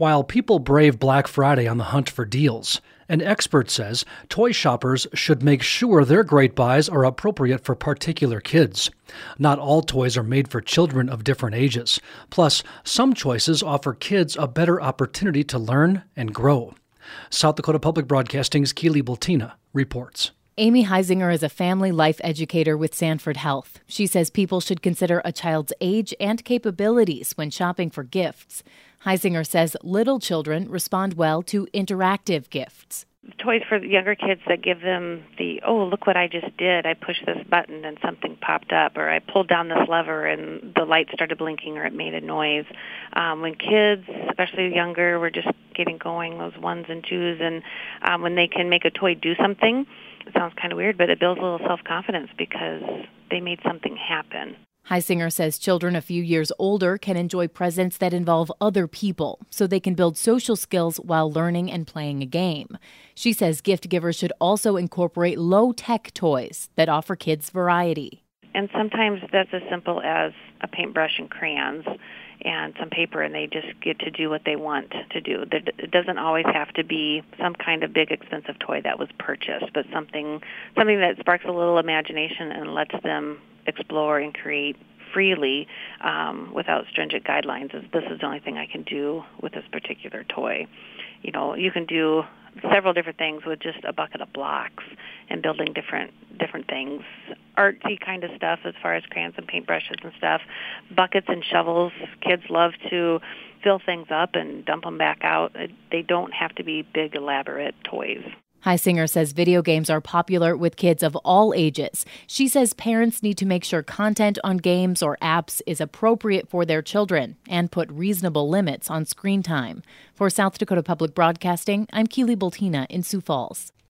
while people brave Black Friday on the hunt for deals. An expert says toy shoppers should make sure their great buys are appropriate for particular kids. Not all toys are made for children of different ages. Plus, some choices offer kids a better opportunity to learn and grow. South Dakota Public Broadcasting's Keely Bultina reports. Amy Heisinger is a family life educator with Sanford Health. She says people should consider a child's age and capabilities when shopping for gifts. Heisinger says little children respond well to interactive gifts. Toys for younger kids that give them oh, look what I just did. I pushed this button and something popped up, or I pulled down this lever and the light started blinking or it made a noise. When kids, especially younger, were just getting going, those ones and twos, and when they can make a toy do something, it sounds kind of weird, but it builds a little self-confidence because they made something happen. Heisinger says children a few years older can enjoy presents that involve other people, so they can build social skills while learning and playing a game. She says gift givers should also incorporate low-tech toys that offer kids variety. And sometimes that's as simple as a paintbrush and crayons and some paper, and they just get to do what they want to do. It doesn't always have to be some kind of big, expensive toy that was purchased, but something that sparks a little imagination and lets them explore and create freely without stringent guidelines. This is the only thing I can do with this particular toy. You know, you can do several different things with just a bucket of blocks and building different things. Artsy kind of stuff as far as crayons and paintbrushes and stuff. Buckets and shovels, kids love to fill things up and dump them back out. They don't have to be big, elaborate toys. Heisinger says video games are popular with kids of all ages. She says parents need to make sure content on games or apps is appropriate for their children and put reasonable limits on screen time. For South Dakota Public Broadcasting, I'm Keely Bultina in Sioux Falls.